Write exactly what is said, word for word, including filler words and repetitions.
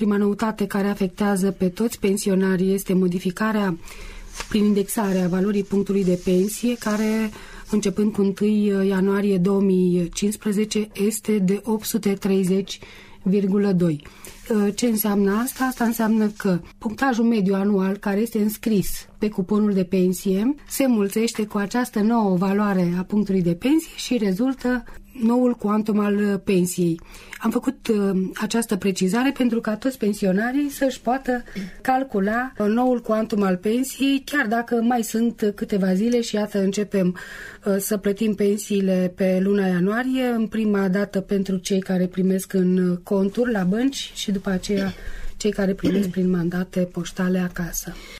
prima noutate care afectează pe toți pensionarii este modificarea prin indexarea valorii punctului de pensie, care începând cu întâi ianuarie două mii cincisprezece este de opt sute treizeci virgulă doi. Ce înseamnă asta? Asta înseamnă că punctajul mediu anual care este înscris pe cuponul de pensie se înmulțește cu această nouă valoare a punctului de pensie și rezultă noul cuantum al pensiei. Am făcut uh, această precizare pentru ca toți pensionarii să-și poată calcula noul cuantum al pensiei, chiar dacă mai sunt câteva zile și iată începem uh, să plătim pensiile pe luna ianuarie, în prima dată pentru cei care primesc în conturi la bănci și după aceea cei care primesc prin mandate poștale acasă.